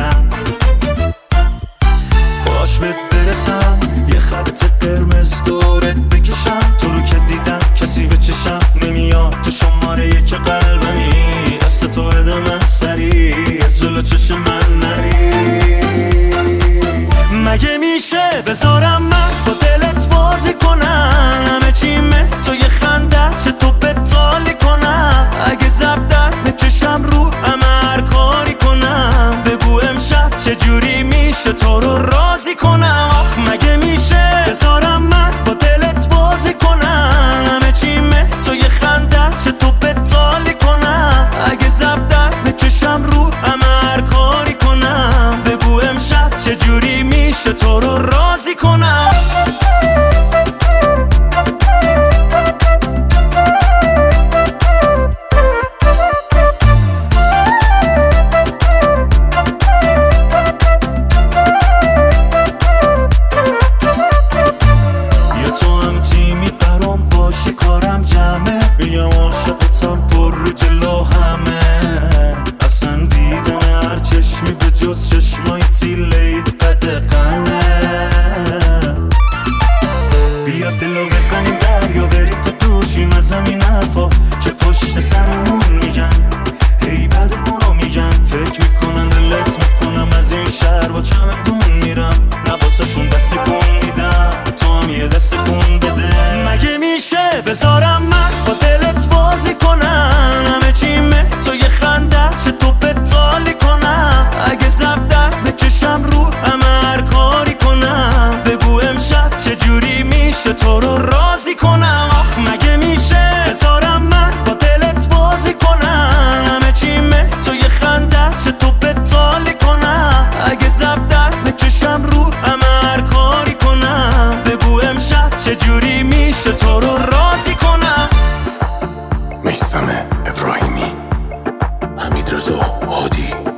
میگیرم. باش بهت برسم، یه خط قرمز دورت بکشم. تو رو که دیدم کسی به چشم نمیاد، تو شماره یک قلبمی. دست تو بده من سریع، از جلو چشم من نری. مگه میشه بذارم من با دلت بازی کنم؟ همه چیمه تو یه خنده چه تو بتالی کنم. اگه زبدت بکشم رو همه هر کاری کنم. بگو امشب چجوری میشه تو رو راضی کنم. مگه میشه بذارم من با دلت بازی کنم؟ همه چیمه تو یه خنده چه تو بتالی کنم. اگه زبدت بکشم رو همه هر کاری کنم. بگو امشب چجوری میشه تو رو راضی کنم. کارم جمعه بگم عاشقتم پر رو جلو همه. اصلا دیدن هر چشمی به جز چشمای تیلید قدقنه. بیا دلو بزنیم دریا بریم تا دوشیم از همین حرفا که پشت سرمون میگن. هی بدمونو میگن، فکر میکنن دلت میکنم از این شهر با چمدون میرم. نباسشون دست کن میدم، تو هم یه دست کن بده. مگه میشه بذارم من با دلت بازی کنم؟ همه چیمه تو یه خنده چه تو بتالی کنم. اگه زبدت بکشم رو همه هر کاری کنم. بگو امشب چجوری میشه تو رو راضی کنم. مگه میشه بذارم من با دلت بازی کنم؟ همه چیمه تو یه خنده چه تو بتالی کنم. اگه زبدت بکشم رو همه هر کاری کنم. بگو امشب چجوری میشه تو رو راضی کنم. میثم ابراهیمی، حمیدرضا هادی.